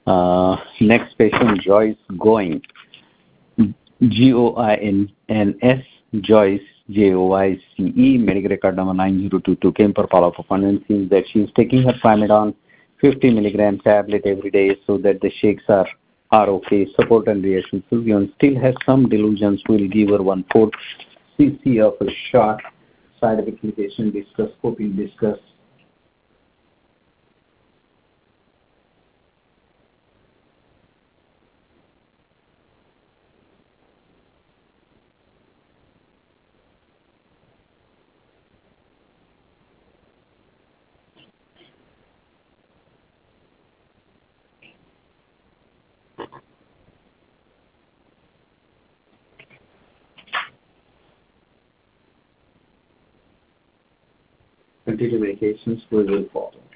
Next patient, Joyce Going, Goins, Joyce, Joyce, medical record number 9022, came for follow-up appointment. Seems that she is taking her Primedon 50 milligram tablet every day so that the shakes are okay. Support and reaction. Sylvian still has some delusions. We'll give her 1/4 cc of a shot. Side effect limitation discuss, coping discuss. Continue medications, we will follow.